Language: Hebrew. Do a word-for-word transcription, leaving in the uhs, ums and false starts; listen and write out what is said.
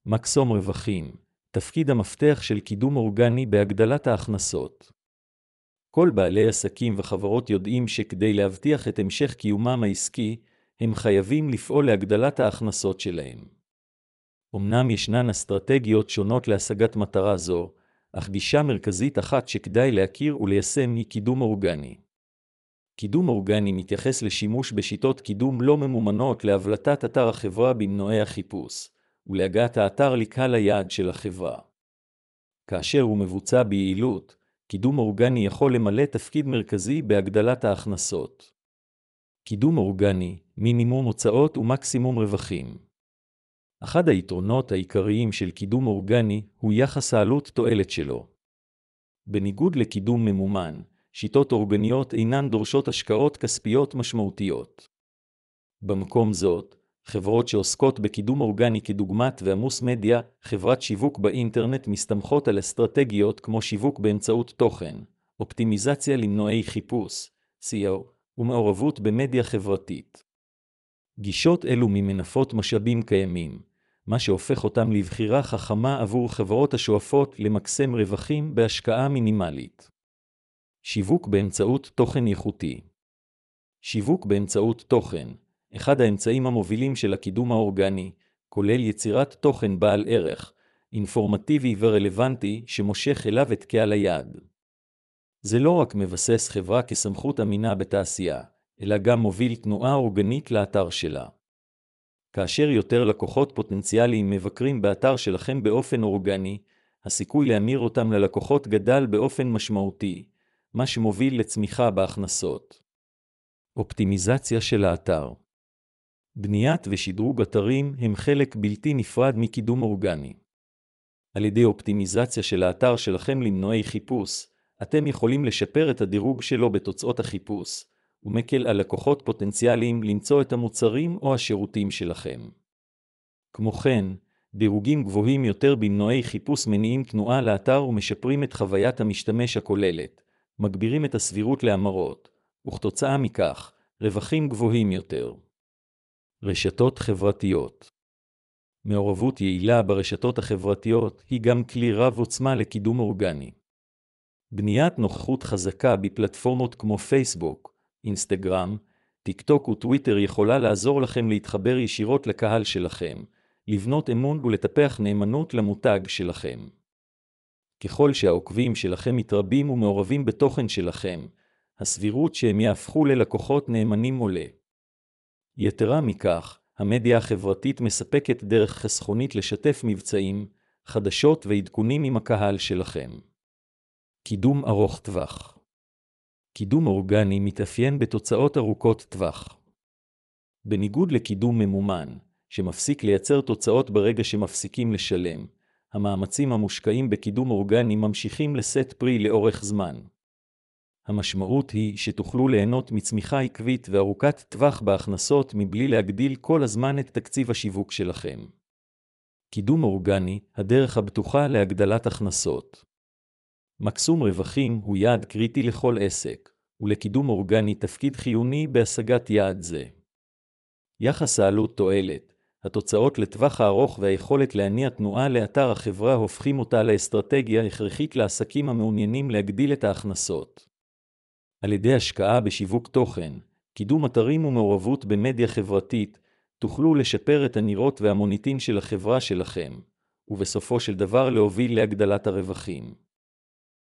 מקסום רווחים, תפקיד המפתח של קידום אורגני בהגדלת ההכנסות. כל בעלי עסקים וחברות יודעים שכדי להבטיח את המשך קיומם העסקי, הם חייבים לפעול להגדלת ההכנסות שלהם. אמנם ישנן אסטרטגיות שונות להשגת מטרה זו, אך גישה מרכזית אחת שכדאי להכיר וליישם היא קידום אורגני. קידום אורגני מתייחס לשימוש בשיטות קידום לא ממומנות להבלטת אתר החברה במנועי החיפוש, ולהגעת האתר לקהל היעד של החברה. כאשר הוא מבוצע ביעילות, קידום אורגני יכול למלא תפקיד מרכזי בהגדלת ההכנסות. קידום אורגני, מינימום הוצאות ומקסימום רווחים. אחד היתרונות העיקריים של קידום אורגני הוא יחס העלות תועלת שלו. בניגוד לקידום ממומן, שיטות אורגניות אינן דורשות השקעות כספיות משמעותיות. במקום זאת, חברות שעוסקות בקידום אורגני כדוגמת ועמוס מדיה, חברת שיווק באינטרנט מסתמכות על אסטרטגיות כמו שיווק באמצעות תוכן, אופטימיזציה למנועי חיפוש, סי או, ומעורבות במדיה חברתית. גישות אלו ממנפות משאבים קיימים, מה שהופך אותם לבחירה חכמה עבור חברות השואפות למקסם רווחים בהשקעה מינימלית. שיווק באמצעות תוכן איכותי. שיווק באמצעות תוכן, אחד האמצעים המובילים של הקידום האורגני, כולל יצירת תוכן בעל ערך, אינפורמטיבי ורלוונטי שמושך אליו את קהל היעד. זה לא רק מבסס חברה כסמכות אמינה בתעשייה, אלא גם מוביל תנועה אורגנית לאתר שלה. כאשר יותר לקוחות פוטנציאליים מבקרים באתר שלכם באופן אורגני, הסיכוי להמיר אותם ללקוחות גדל באופן משמעותי, מה שמוביל לצמיחה בהכנסות. אופטימיזציה של האתר. בניית ושדרוג אתרים הם חלק בלתי נפרד מקידום אורגני. על ידי אופטימיזציה של האתר שלכם למנועי חיפוש, אתם יכולים לשפר את הדירוג שלו בתוצאות החיפוש, ומקל על לקוחות פוטנציאליים למצוא את המוצרים או השירותים שלכם. כמו כן, דירוגים גבוהים יותר במנועי חיפוש מניעים תנועה לאתר ומשפרים את חוויית המשתמש הכוללת, מגבירים את הסבירות להמרות, וכתוצאה מכך, רווחים גבוהים יותר. רשתות חברתיות. מעורבות יעילה ברשתות החברתיות היא גם כלי רב עוצמה לקידום אורגני. בניית נוכחות חזקה בפלטפורמות כמו פייסבוק, אינסטגרם, טיק טוק וטוויטר יכולה לעזור לכם להתחבר ישירות לקהל שלכם, לבנות אמון ולטפח נאמנות למותג שלכם. ככל שהעוקבים שלכם מתרבים ומעורבים בתוכן שלכם, הסבירות שהם יהפכו ללקוחות נאמנים עולה. יתרה מכך, המדיה החברתית מספקת דרך חסכונית לשתף מבצעים, חדשות ועדכונים עם הקהל שלכם. קידום ארוך טווח. קידום אורגני מתאפיין בתוצאות ארוכות טווח. בניגוד לקידום ממומן, שמפסיק לייצר תוצאות ברגע שמפסיקים לשלם, המאמצים המושקעים בקידום אורגני ממשיכים לשאת פרי לאורך זמן. המשמעות היא שתוכלו ליהנות מצמיחה עקבית וארוכת טווח בהכנסות מבלי להגדיל כל הזמן את תקציב השיווק שלכם. קידום אורגני, הדרך הבטוחה להגדלת הכנסות. מקסום רווחים הוא יעד קריטי לכל עסק, ולקידום אורגני תפקיד חיוני בהשגת יעד זה. יחס העלות תועלת, התוצאות לטווח הארוך והיכולת להניע תנועה לאתר החברה הופכים אותה לאסטרטגיה הכרחית לעסקים המעוניינים להגדיל את ההכנסות. על ידי השקעה בשיווק תוכן, קידום אתרים ומעורבות במדיה חברתית, תוכלו לשפר את הנראות והמוניטין של החברה שלכם, ובסופו של דבר להוביל להגדלת הרווחים.